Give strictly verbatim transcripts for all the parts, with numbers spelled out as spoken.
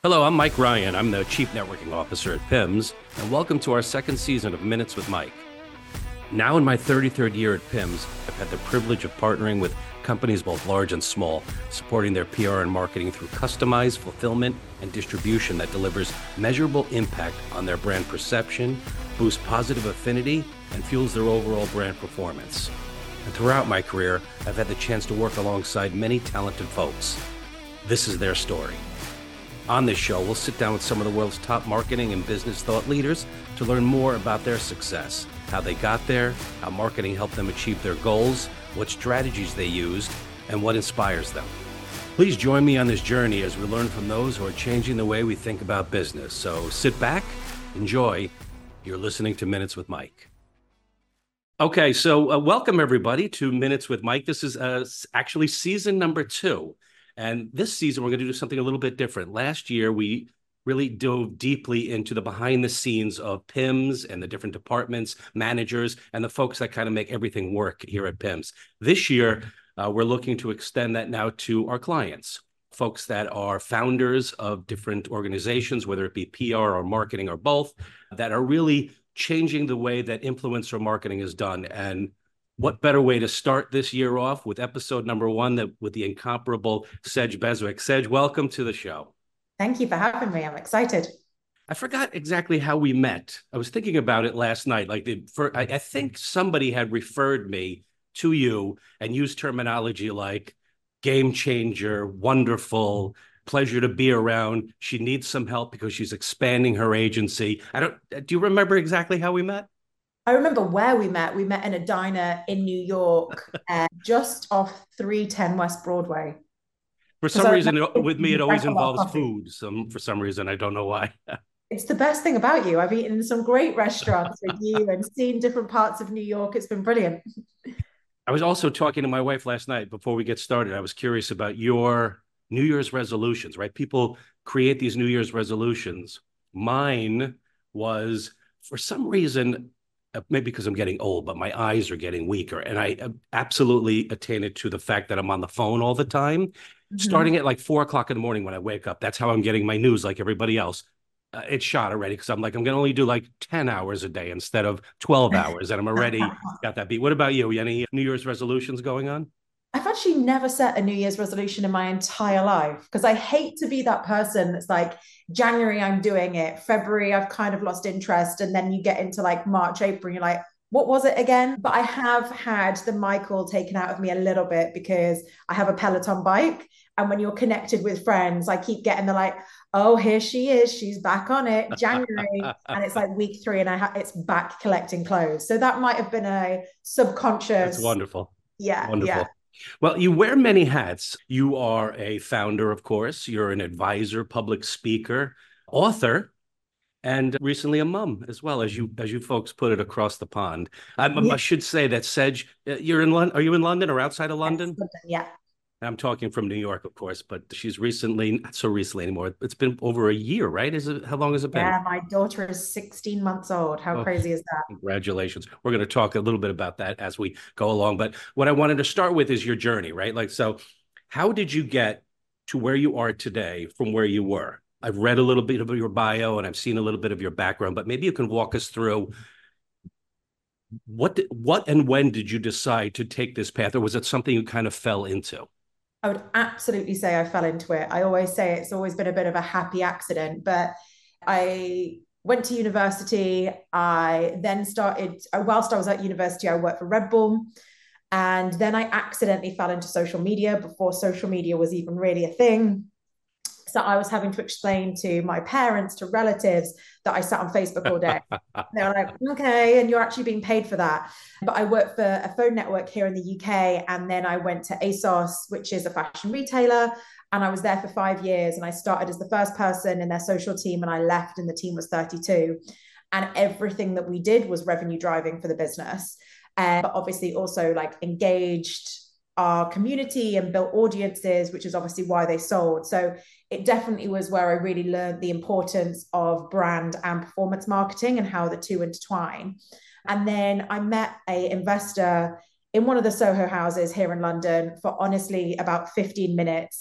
Hello, I'm Mike Ryan. I'm the Chief Networking Officer at P I M S, and welcome to our second season of Minutes with Mike. Now in my thirty-third year at P I M S, I've had the privilege of partnering with companies both large and small, supporting their P R and marketing through customized fulfillment and distribution that delivers measurable impact on their brand perception, boosts positive affinity, and fuels their overall brand performance. And throughout my career, I've had the chance to work alongside many talented folks. This is their story. On this show, we'll sit down with some of the world's top marketing and business thought leaders to learn more about their success, how they got there, how marketing helped them achieve their goals, what strategies they used, and what inspires them. Please join me on this journey as we learn from those who are changing the way we think about business. So sit back, enjoy. You're listening to Minutes with Mike. Okay, so uh, welcome everybody to Minutes with Mike. This is uh, actually season number two. And this season, we're going to do something a little bit different. Last year, we really dove deeply into the behind the scenes of P I M S and the different departments, managers, and the folks that kind of make everything work here at P I M S. This year, uh, we're looking to extend that now to our clients, folks that are founders of different organizations, whether it be P R or marketing or both, that are really changing the way that influencer marketing is done. And what better way to start this year off with episode number one that with the incomparable Sedge Beswick. Sedge, welcome to the show. Thank you for having me. I'm excited. I forgot exactly how we met. I was thinking about it last night. Like the, for, I, I think somebody had referred me to you and used terminology like game changer, wonderful, pleasure to be around. She needs some help because she's expanding her agency. I don't. Do you remember exactly how we met? I remember where we met. We met in a diner in New York, uh, just off three ten West Broadway. For Because some I reason, remember with me, it we always drank a lot of involves coffee. food. Some for some reason, I don't know why. It's the best thing about you. I've eaten in some great restaurants with you and seen different parts of New York. It's been brilliant. I was also talking to my wife last night before we get started. I was curious about your New Year's resolutions, right? People create these New Year's resolutions. Mine was, for some reason, uh, maybe because I'm getting old, but my eyes are getting weaker. And I uh, absolutely attain it to the fact that I'm on the phone all the time, Mhm. starting at like four o'clock in the morning when I wake up. That's how I'm getting my news like everybody else. Uh, it's shot already because I'm like, I'm going to only do like ten hours a day instead of twelve hours. And I'm already got that beat. What about you? Any New Year's resolutions going on? I've actually never set a New Year's resolution in my entire life because I hate to be that person that's like, January, I'm doing it. February, I've kind of lost interest. And then you get into like March, April, and you're like, what was it again? But I have had the Michael taken out of me a little bit because I have a Peloton bike. And when you're connected with friends, I keep getting the like, oh, here she is. She's back on it. January. And it's like week three and I ha- it's back collecting clothes. So that might have been a That's subconscious. wonderful. Yeah, yeah. Wonderful. Well, you wear many hats. You are a founder, of course. You're an advisor, public speaker, author, and recently a mom as well, as you as you folks put it across the pond. I, I Yeah. should say that Sedge, uh, you're in London. Are you in London or outside of London? Yeah. I'm talking from New York, of course, but she's recently, not so recently anymore. It's been over a year, right? Is it? How long has it been? Yeah. My daughter is sixteen months old. How Oh, crazy is that? congratulations. We're going to talk a little bit about that as we go along. But what I wanted to start with is your journey, right? Like, so how did you get to where you are today from where you were? I've read a little bit of your bio and I've seen a little bit of your background, but maybe you can walk us through what, what and when did you decide to take this path, or was it something you kind of fell into? I would absolutely say I fell into it. I always say it's always been a bit of a happy accident, but I went to university. I then started, whilst I was at university, I worked for Red Bull. And then I accidentally fell into social media before social media was even really a thing. So I was having to explain to my parents, to relatives, that I sat on Facebook all day. They were like, okay, and you're actually being paid for that. But I worked for a phone network here in the U K. And then I went to ASOS, which is a fashion retailer. And I was there for five years. And I started as the first person in their social team. And I left, and the team was thirty-two. And everything that we did was revenue driving for the business. Uh, but obviously also like engaged our community and built audiences, which is obviously why they sold. So it definitely was where I really learned the importance of brand and performance marketing and how the two intertwine. And then I met a investor in one of the Soho houses here in London for honestly about fifteen minutes.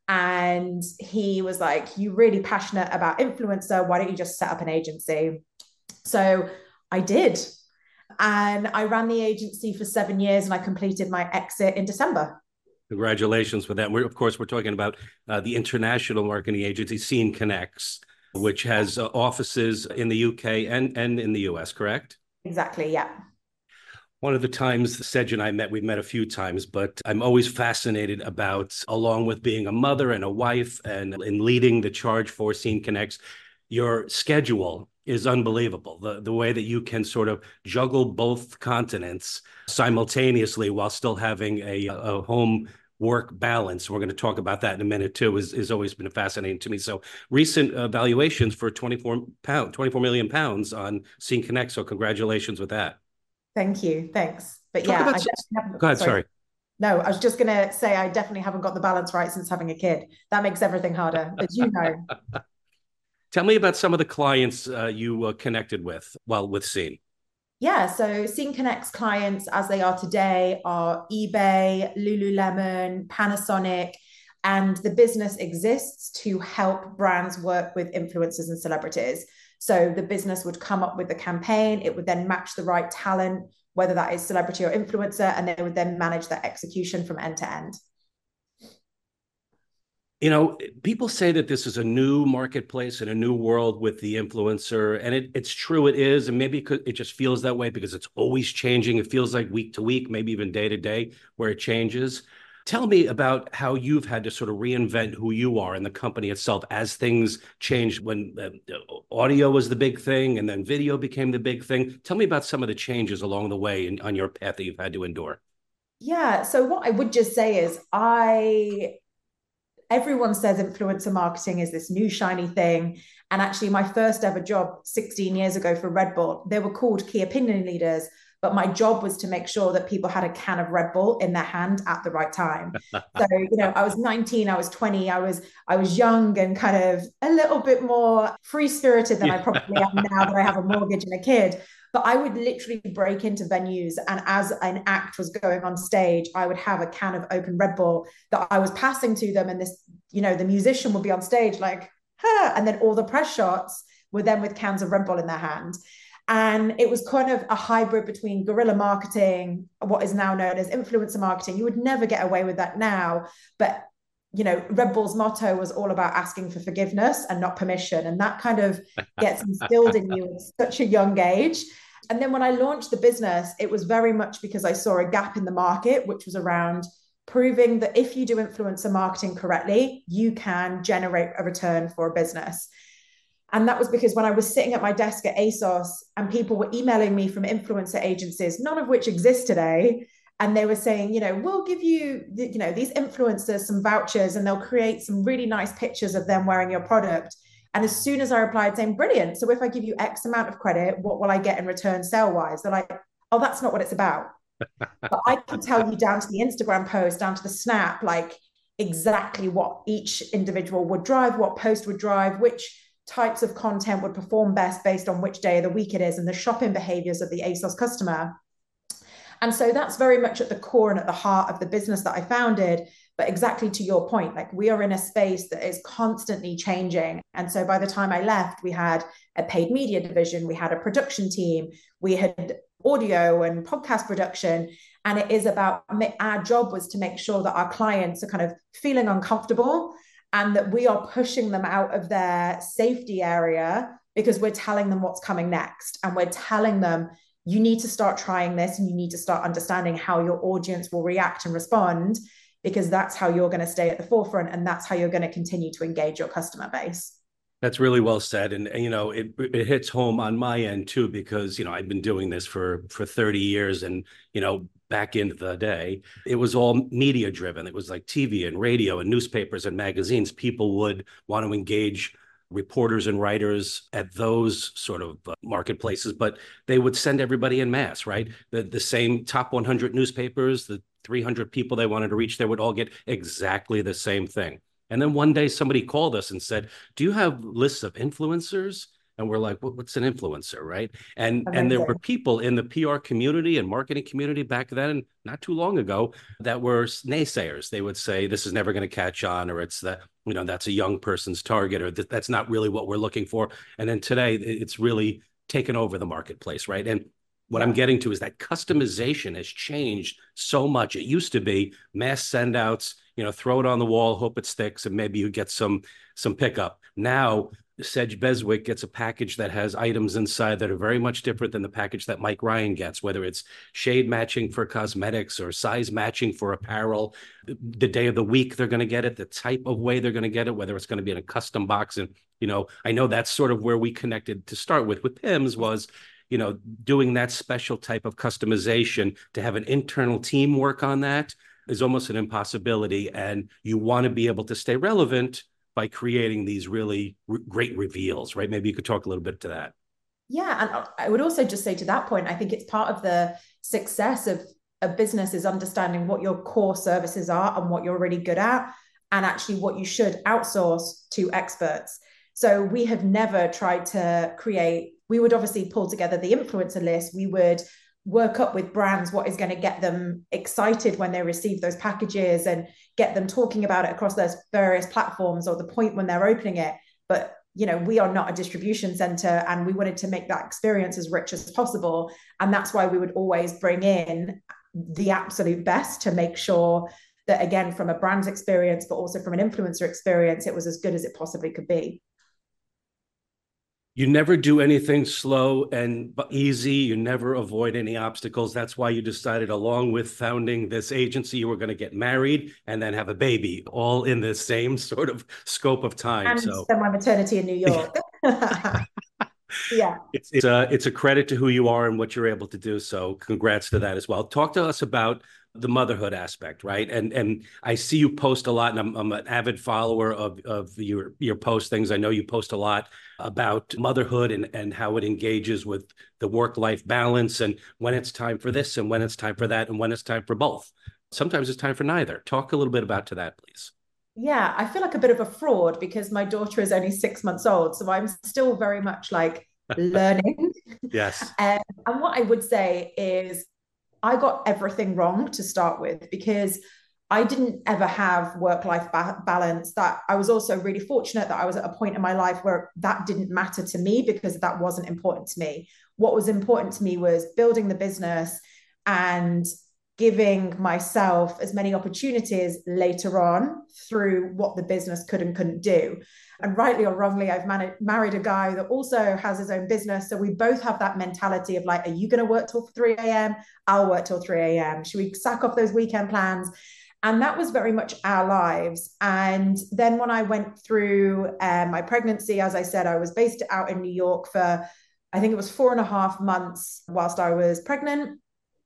And he was like, "You're really passionate about influencer. Why don't you just set up an agency?" So I did. And I ran the agency for seven years and I completed my exit in December. Congratulations for that. We're, of course, we're talking about uh, the international marketing agency, Scene Connects, which has uh, offices in the U K and, and in the U S, correct? Exactly, yeah. One of the times Sedge and I met, we've met a few times, but I'm always fascinated about, along with being a mother and a wife and in leading the charge for Scene Connects, your schedule is unbelievable. The, the way that you can sort of juggle both continents simultaneously while still having a, a home work balance. We're going to talk about that in a minute too, is, is always been fascinating to me. So recent uh, valuations for twenty-four pound, twenty-four million pounds on Scene Connect. So congratulations with that. Thank you. Thanks. But Talk yeah, about I some... definitely Go ahead, sorry. sorry. No, I was just going to say I definitely haven't got the balance right since having a kid. That makes everything harder, as you know. Tell me about some of the clients uh, you uh, connected with, well, with Scene. Yeah, so Scene Connect's clients, as they are today, are eBay, Lululemon, Panasonic, and the business exists to help brands work with influencers and celebrities. So the business would come up with the campaign, it would then match the right talent, whether that is celebrity or influencer, and they would then manage that execution from end to end. You know, people say that this is a new marketplace and a new world with the influencer, and it, it's true, it is, and maybe it just feels that way because it's always changing. It feels like week to week, maybe even day to day, where it changes. Tell me about how you've had to sort of reinvent who you are in the company itself as things changed when uh, audio was the big thing and then video became the big thing. Tell me about some of the changes along the way in, on your path that you've had to endure. Yeah, so what I would just say is I everyone says influencer marketing is this new shiny thing. And actually, my first ever job sixteen years ago for Red Bull, they were called key opinion leaders. But my job was to make sure that people had a can of Red Bull in their hand at the right time. So, you know, I was nineteen, I was twenty, I was I was young and kind of a little bit more free-spirited than I probably am now that I have a mortgage and a kid. But I would literally break into venues, and as an act was going on stage, I would have a can of open Red Bull that I was passing to them, and this, you know, the musician would be on stage like, huh, and then all the press shots were then with cans of Red Bull in their hand. And it was kind of a hybrid between guerrilla marketing, what is now known as influencer marketing. You would never get away with that now, but you know, Red Bull's motto was all about asking for forgiveness and not permission, and that kind of gets instilled in you at such a young age. And then when I launched the business, it was very much because I saw a gap in the market, which was around proving that if you do influencer marketing correctly, you can generate a return for a business. And that was because when I was sitting at my desk at ASOS and people were emailing me from influencer agencies, none of which exist today, and they were saying, you know, we'll give you, you know, these influencers some vouchers and they'll create some really nice pictures of them wearing your product. And as soon as I replied saying, brilliant, so if I give you X amount of credit, what will I get in return sale-wise? They're like, oh, that's not what it's about. But I can tell you down to the Instagram post, down to the snap, like exactly what each individual would drive, what post would drive, which types of content would perform best based on which day of the week it is and the shopping behaviors of the ASOS customer. And so that's very much at the core and at the heart of the business that I founded. But exactly to your point, like we are in a space that is constantly changing. And so by the time I left, we had a paid media division, we had a production team, we had audio and podcast production. And it is about, our job was to make sure that our clients are kind of feeling uncomfortable and that we are pushing them out of their safety area because we're telling them what's coming next. And we're telling them, you need to start trying this and you need to start understanding how your audience will react and respond, because that's how you're going to stay at the forefront and that's how you're going to continue to engage your customer base. That's really well said. And, you know, it, it hits home on my end too, because, you know, I've been doing this for, for thirty years and, you know, back in the day, it was all media driven. It was like T V and radio and newspapers and magazines. People would want to engage reporters and writers at those sort of uh, marketplaces, but they would send everybody in mass, right? The, the same top one hundred newspapers, the three hundred people they wanted to reach, they would all get exactly the same thing. And then one day somebody called us and said, do you have lists of influencers? and we're like, what, what's an influencer, right? And and there were Amazing. people in the P R community and marketing community back then, not too long ago, that were naysayers. They would say this is never going to catch on, or it's that, you know, that's a young person's target, or that, that's not really what we're looking for. And then today, it's really taken over the marketplace, right? And what I'm Yeah. getting to is that customization has changed so much. It used to be mass send outs, you know, throw it on the wall, hope it sticks, and maybe you get some some pickup. Now, Sedge Beswick gets a package that has items inside that are very much different than the package that Mike Ryan gets, whether it's shade matching for cosmetics or size matching for apparel, the day of the week they're going to get it, the type of way they're going to get it, whether it's going to be in a custom box. And, you know, I know that's sort of where we connected to start with, with Pims was, you know, doing that special type of customization. To have an internal team work on that is almost an impossibility. And you want to be able to stay relevant by creating these really re- great reveals, right? Maybe you could talk a little bit to that. Yeah. And I would also just say to that point, I think it's part of the success of a business is understanding what your core services are and what you're really good at, and actually what you should outsource to experts. So we have never tried to create, we would obviously pull together the influencer list. We would work up with brands what is going to get them excited when they receive those packages and get them talking about it across those various platforms, or the point when they're opening it. But, you know, we are not a distribution center, and we wanted to make that experience as rich as possible. And that's why we would always bring in the absolute best to make sure that, again, from a brand's experience, but also from an influencer experience, it was as good as it possibly could be. You never do anything slow and easy. You never avoid any obstacles. That's why you decided, along with founding this agency, you were going to get married and then have a baby, all in the same sort of scope of time. And So spend my maternity in New York. Yeah. it's it's a it's a credit to who you are and what you're able to do. So congrats to that as well. Talk to us about the motherhood aspect, right? And and I see you post a lot, and I'm I'm an avid follower of of your your post things. I know you post a lot about motherhood and and how it engages with the work-life balance, and when it's time for this and when it's time for that and when it's time for both. Sometimes it's time for neither. Talk a little bit about to that, please. Yeah, I feel like a bit of a fraud because my daughter is only six months old. So I'm still very much like learning. Yes. Um, and what I would say is I got everything wrong to start with, because I didn't ever have work-life ba- balance. That I was also really fortunate that I was at a point in my life where that didn't matter to me, because that wasn't important to me. What was important to me was building the business and giving myself as many opportunities later on through what the business could and couldn't do. And rightly or wrongly, I've managed, married a guy that also has his own business. So we both have that mentality of like, are you going to work till three a.m.? I'll work till three a.m. Should we sack off those weekend plans? And that was very much our lives. And then when I went through um, my pregnancy, as I said, I was based out in New York for, I think it was four and a half months whilst I was pregnant.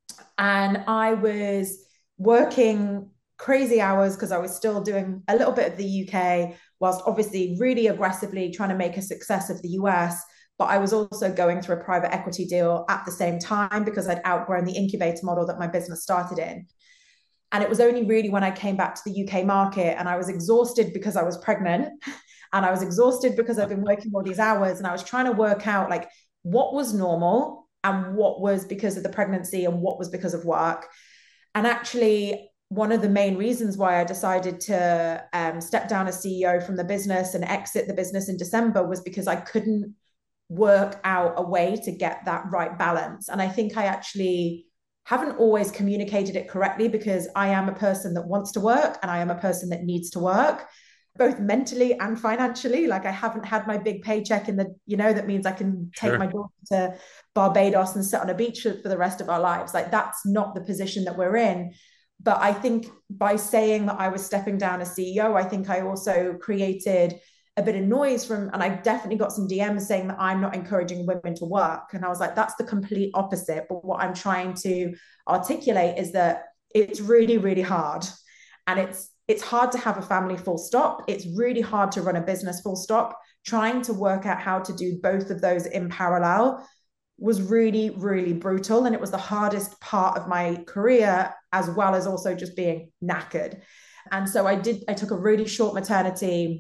And I was working crazy hours because I was still doing a little bit of the U K, whilst obviously really aggressively trying to make a success of the U S. But I was also going through a private equity deal at the same time because I'd outgrown the incubator model that my business started in. And it was only really when I came back to the U K market and I was exhausted because I was pregnant and I was exhausted because I've been working all these hours, and I was trying to work out like what was normal and what was because of the pregnancy and what was because of work. And actually, one of the main reasons why I decided to um, step down as C E O from the business and exit the business in December was because I couldn't work out a way to get that right balance. And I think I actually haven't always communicated it correctly, because I am a person that wants to work and I am a person that needs to work, both mentally and financially. Like I haven't had my big paycheck in the, you know, that means I can take Sure. my daughter to Barbados and sit on a beach for the rest of our lives. Like that's not the position that we're in. But I think by saying that I was stepping down as C E O, I think I also created a bit of noise from, and I definitely got some D Ms saying that I'm not encouraging women to work. And I was like, that's the complete opposite. But what I'm trying to articulate is that it's really, really hard. And it's it's hard to have a family full stop. It's really hard to run a business full stop. Trying to work out how to do both of those in parallel was really, really brutal. And it was the hardest part of my career, as well as also just being knackered. And so I did, I took a really short maternity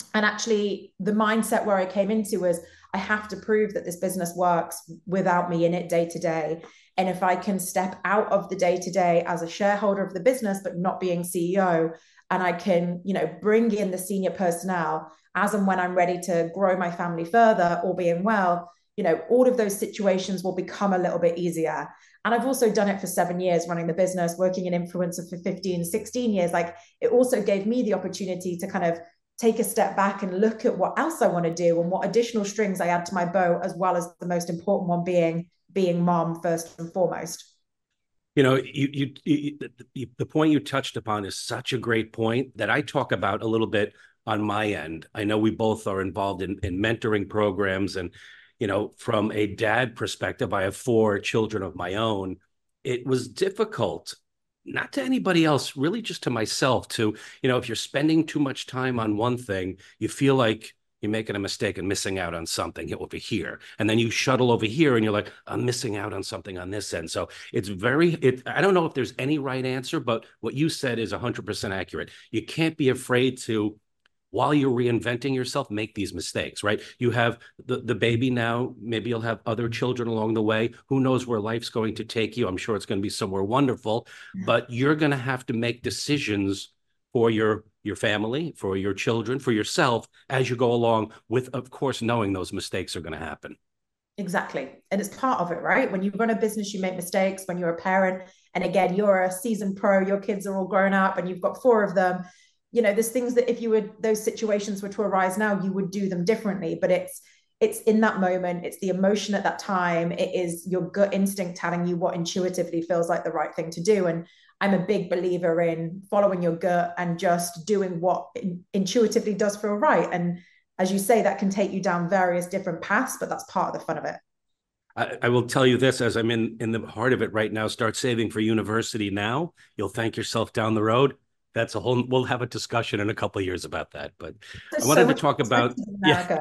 And actually, the mindset where I came into was I have to prove that this business works without me in it day to day. And if I can step out of the day to day as a shareholder of the business, but not being C E O, and I can, you know, bring in the senior personnel as and when I'm ready to grow my family further, or being well, you know, all of those situations will become a little bit easier. And I've also done it for seven years, running the business, working in influencer for fifteen, sixteen years. Like, it also gave me the opportunity to kind of take a step back and look at what else I want to do and what additional strings I add to my bow, as well as the most important one being being mom first and foremost. You know, you, you, you, the, the point you touched upon is such a great point that I talk about a little bit on my end. I know we both are involved in, in mentoring programs, and, you know, from a dad perspective, I have four children of my own. It was difficult, not to anybody else, really just to myself, to, you know, if you're spending too much time on one thing, you feel like you're making a mistake and missing out on something over here. And then you shuttle over here and you're like, I'm missing out on something on this end. So it's very, it, I don't know if there's any right answer, but what you said is one hundred percent accurate. You can't be afraid to, while you're reinventing yourself, make these mistakes, right? You have the, the baby now, maybe you'll have other children along the way. Who knows where life's going to take you? I'm sure it's going to be somewhere wonderful, but you're going to have to make decisions for your your family, for your children, for yourself as you go along, with, of course, knowing those mistakes are going to happen. Exactly. And it's part of it, right? When you run a business, you make mistakes. When you're a parent, and again, you're a seasoned pro, your kids are all grown up and you've got four of them, you know, there's things that if you would, those situations were to arise now, you would do them differently. But it's, it's in that moment, it's the emotion at that time. It is your gut instinct telling you what intuitively feels like the right thing to do. And I'm a big believer in following your gut and just doing what intuitively does feel right. And as you say, that can take you down various different paths, but that's part of the fun of it. I, I will tell you this, as I'm in, in the heart of it right now, start saving for university now. You'll thank yourself down the road. That's a whole, we'll have a discussion in a couple of years about that. But There's I wanted so to talk about, yeah.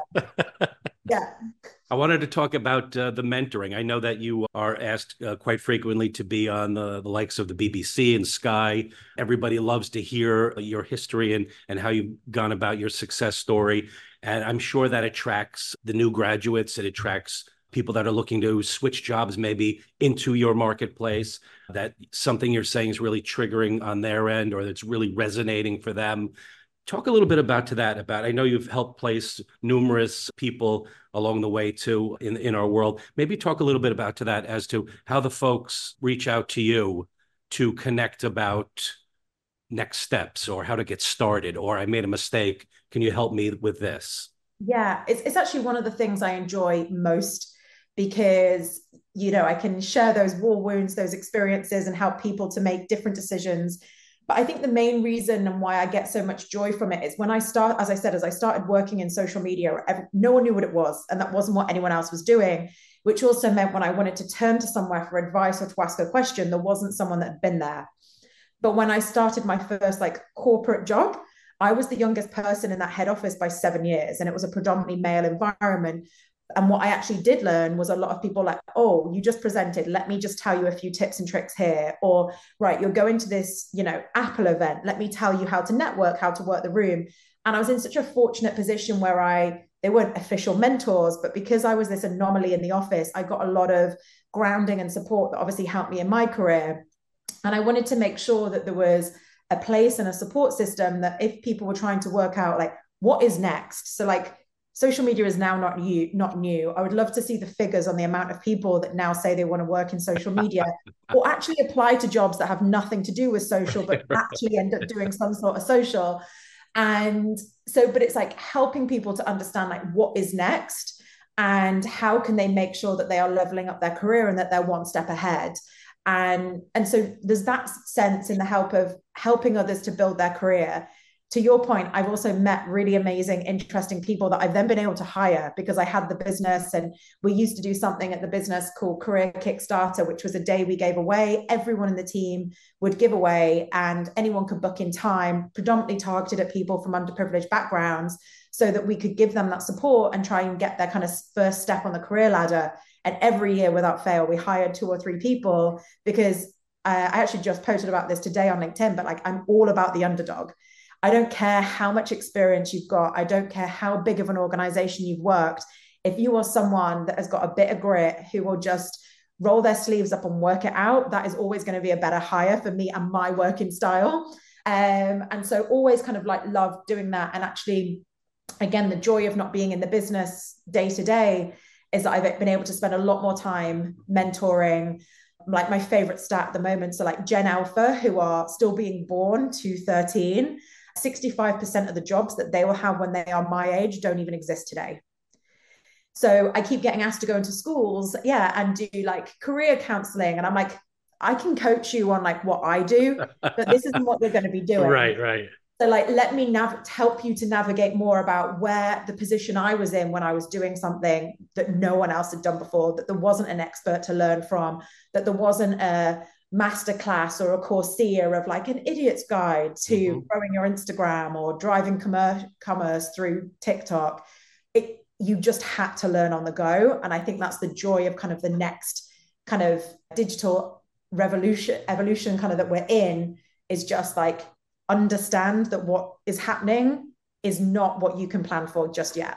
Yeah. I wanted to talk about uh, the mentoring. I know that you are asked uh, quite frequently to be on the, the likes of the B B C and Sky. Everybody loves to hear your history and, and how you've gone about your success story. And I'm sure that attracts the new graduates. It attracts people that are looking to switch jobs maybe into your marketplace, that something you're saying is really triggering on their end, or that's really resonating for them. Talk a little bit about to that, about, I know you've helped place numerous people along the way too in, in our world. Maybe talk a little bit about to that as to how the folks reach out to you to connect about next steps, or how to get started, or I made a mistake. Can you help me with this? Yeah, it's, it's actually one of the things I enjoy most, because, you know, I can share those war wounds, those experiences, and help people to make different decisions. But I think the main reason and why I get so much joy from it is when I start, as I said, as I started working in social media, no one knew what it was, and that wasn't what anyone else was doing, which also meant when I wanted to turn to somewhere for advice or to ask a question, there wasn't someone that had been there. But when I started my first like corporate job, I was the youngest person in that head office by seven years, and it was a predominantly male environment. And what I actually did learn was a lot of people like, oh, you just presented, let me just tell you a few tips and tricks here. Or, right, you're going to this, you know, Apple event, let me tell you how to network, how to work the room. And I was in such a fortunate position where I, they weren't official mentors, but because I was this anomaly in the office, I got a lot of grounding and support that obviously helped me in my career. And I wanted to make sure that there was a place and a support system that if people were trying to work out like, what is next? So like, social media is now not new, not new. I would love to see the figures on the amount of people that now say they want to work in social media or actually apply to jobs that have nothing to do with social, but actually end up doing some sort of social. And so, but it's like helping people to understand like what is next and how can they make sure that they are leveling up their career and that they're one step ahead. And, and so there's that sense in the help of helping others to build their career. To your point, I've also met really amazing, interesting people that I've then been able to hire because I had the business, and we used to do something at the business called Career Kickstarter, which was a day we gave away. Everyone in the team would give away and anyone could book in time, predominantly targeted at people from underprivileged backgrounds, so that we could give them that support and try and get their kind of first step on the career ladder. And every year without fail, we hired two or three people because uh, I actually just posted about this today on LinkedIn, but like I'm all about the underdog. I don't care how much experience you've got. I don't care how big of an organization you've worked. If you are someone that has got a bit of grit, who will just roll their sleeves up and work it out, that is always going to be a better hire for me and my working style. Um, and so always kind of like love doing that. And actually, again, the joy of not being in the business day to day is that I've been able to spend a lot more time mentoring. Like my favorite stat at the moment, so like Gen Alpha, who are still being born to thirteen, sixty-five percent of the jobs that they will have when they are my age don't even exist today. So I keep getting asked to go into schools, yeah, and do like career counseling. And I'm like, I can coach you on like what I do, but this isn't what we're going to be doing. Right, right. So like, let me nav- help you to navigate more about where the position I was in when I was doing something that no one else had done before, that there wasn't an expert to learn from, that there wasn't a masterclass or a Coursera of like an idiot's guide to mm-hmm. growing your Instagram or driving commerce, commerce through TikTok. It, you just had to learn on the go. And I think that's the joy of kind of the next kind of digital revolution, evolution kind of that we're in, is just like, understand that what is happening is not what you can plan for just yet.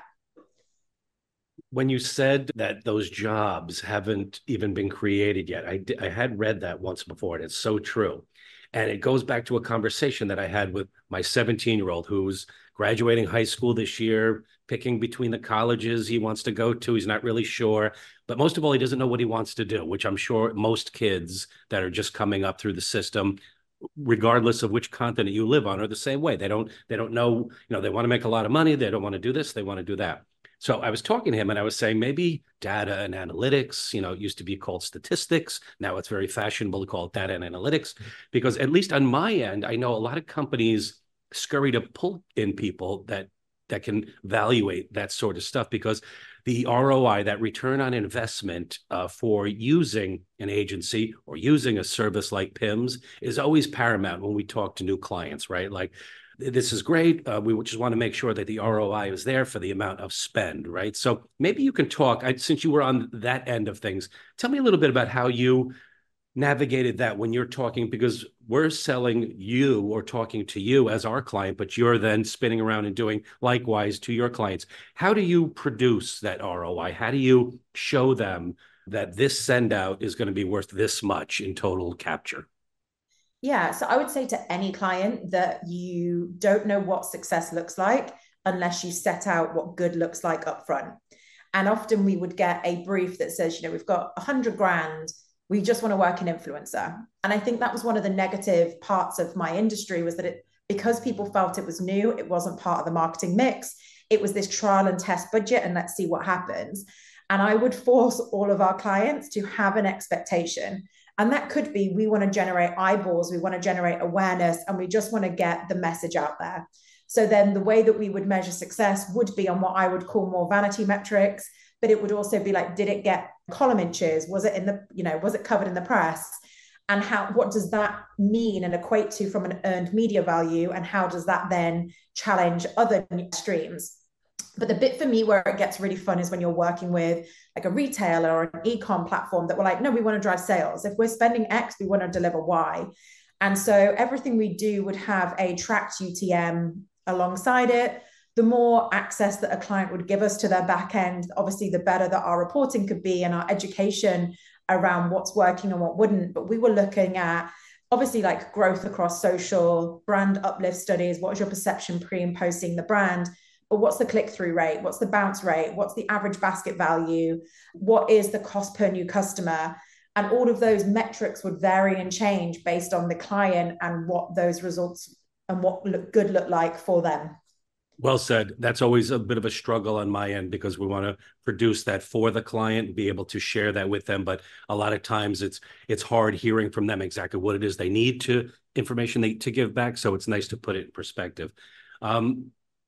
When you said that those jobs haven't even been created yet, I, I had read that once before, and it's so true. And it goes back to a conversation that I had with my seventeen-year-old who's graduating high school this year, picking between the colleges he wants to go to. He's not really sure. But most of all, he doesn't know what he wants to do, which I'm sure most kids that are just coming up through the system, regardless of which continent you live on, are the same way. They don't, they don't know, you know, they want to make a lot of money. They don't want to do this. They want to do that. So I was talking to him and I was saying maybe data and analytics, you know, it used to be called statistics. Now it's very fashionable to call it data and analytics, because at least on my end, I know a lot of companies scurry to pull in people that that can evaluate that sort of stuff, because the R O I, that return on investment uh, for using an agency or using a service like P I M S, is always paramount when we talk to new clients, right? Like, this is great. Uh, we just want to make sure that the R O I is there for the amount of spend, right? So maybe you can talk, I, since you were on that end of things, tell me a little bit about how you navigated that when you're talking, because we're selling you or talking to you as our client, but you're then spinning around and doing likewise to your clients. How do you produce that R O I? How do you show them that this send out is going to be worth this much in total capture? Yeah, so I would say to any client that you don't know what success looks like unless you set out what good looks like up front. And often we would get a brief that says, you know, we've got a hundred grand, we just want to work in influencer. And I think that was one of the negative parts of my industry, was that it, because people felt it was new, it wasn't part of the marketing mix. It was this trial and test budget and let's see what happens. And I would force all of our clients to have an expectation. And that could be, we want to generate eyeballs, we want to generate awareness, and we just want to get the message out there. So then the way that we would measure success would be on what I would call more vanity metrics, but it would also be like, did it get column inches? Was it in the, you know, was it covered in the press? And how, what does that mean and equate to from an earned media value? And how does that then challenge other streams? But the bit for me where it gets really fun is when you're working with like a retailer or an e-com platform that we're like, no, we want to drive sales. If we're spending X, we want to deliver Y. And so everything we do would have a tracked U T M alongside it. The more access that a client would give us to their back end, obviously the better that our reporting could be and our education around what's working and what wouldn't. But we were looking at obviously like growth across social, brand uplift studies. What is your perception pre and post seeing the brand? But what's the click-through rate? What's the bounce rate? What's the average basket value? What is the cost per new customer? And all of those metrics would vary and change based on the client and what those results and what look good look like for them. Well said. That's always a bit of a struggle on my end, because we want to produce that for the client and be able to share that with them. But a lot of times it's it's hard hearing from them exactly what it is they need to information they to give back. So it's nice to put it in perspective. Um,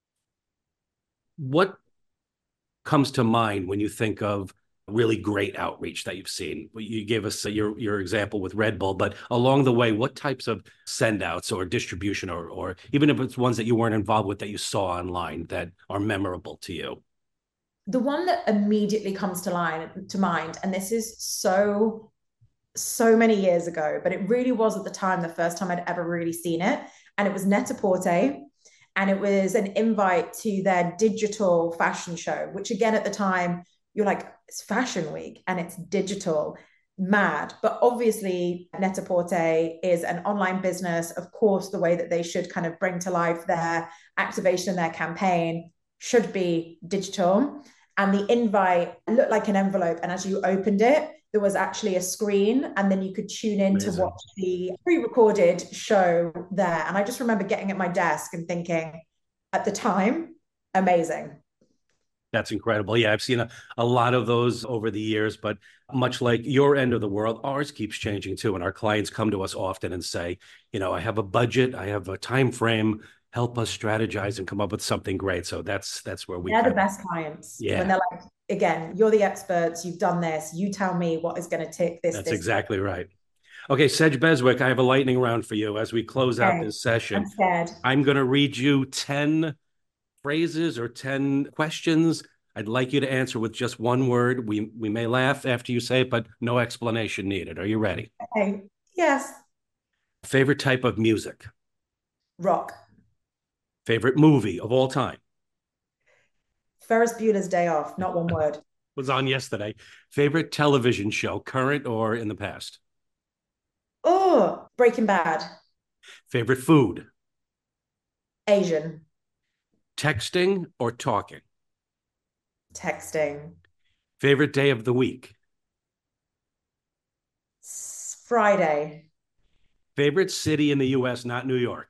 what comes to mind when you think of really great outreach that you've seen? You gave us your your example with Red Bull, but along the way, what types of send outs or distribution, or or even if it's ones that you weren't involved with that you saw online that are memorable to you? The one that immediately comes to line to mind, and this is so so many years ago, but it really was at the time the first time I'd ever really seen it, and it was Net-a-Porter. and it was an invite to their digital fashion show, which again at the time you're like, it's fashion week and it's digital, mad. But obviously Net-a-Porter is an online business. Of course, the way that they should kind of bring to life their activation and their campaign should be digital. And the invite looked like an envelope, and as you opened it, there was actually a screen, and then you could tune in Amazing. To watch the pre-recorded show there. And I just remember getting at my desk and thinking at the time, amazing. That's incredible. Yeah, I've seen a, a lot of those over the years, but much like your end of the world, ours keeps changing too. And our clients come to us often and say, you know, I have a budget, I have a time frame, help us strategize and come up with something great. So that's that's where we They're the best clients. Yeah. When they're like, again, you're the experts, you've done this, you tell me what is going to tick this. That's this, exactly right. Okay, Sedge Beswick, I have a lightning round for you as we close okay. out this session. I'm scared. I'm going to read you ten phrases or ten questions. I'd like you to answer with just one word. We we may laugh after you say it, but no explanation needed. Are you ready? Okay. Yes. Favorite type of music? Rock. Favorite movie of all time? Ferris Bueller's Day Off, not one word. Was on yesterday. Favorite television show, current or in the past? Oh, Breaking Bad. Favorite food? Asian. Texting or talking? Texting. Favorite day of the week? Friday. Favorite city in the U S, not New York?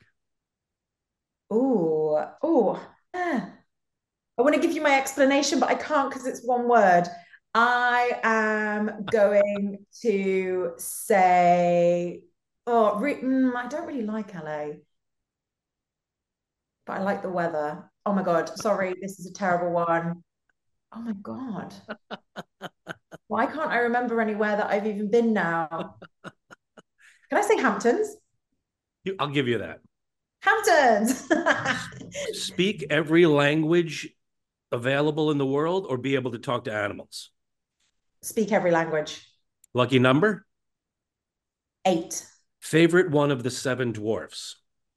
Ooh, ooh. Ah. I want to give you my explanation, but I can't because it's one word. I am going to say, oh, re- mm, I don't really like L A, but I like the weather. Oh my God, sorry, this is a terrible one. Oh my God. Why can't I remember anywhere that I've even been now? Can I say Hamptons? I'll give you that. Hamptons. Speak every language available in the world or be able to talk to animals? Speak every language. Lucky number? Eight. Favorite one of the seven dwarfs?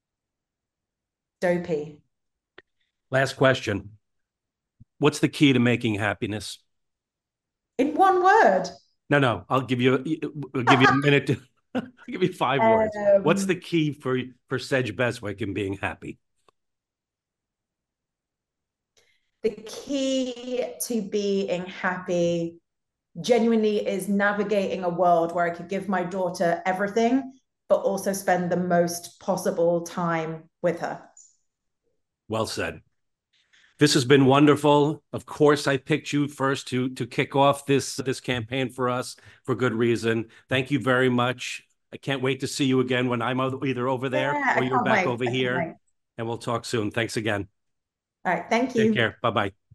Dopey. Last question. What's the key to making happiness? In one word? No, no. I'll give you. I'll give you a minute to. I'll give you five um, words. What's the key for for Sedge Beswick in being happy? The key to being happy genuinely is navigating a world where I could give my daughter everything, but also spend the most possible time with her. Well said. This has been wonderful. Of course, I picked you first to to kick off this this campaign for us for good reason. Thank you very much. I can't wait to see you again when I'm either over there yeah, or you're back wait. over here. And we'll talk soon. Thanks again. All right. Thank you. Take care. Bye-bye.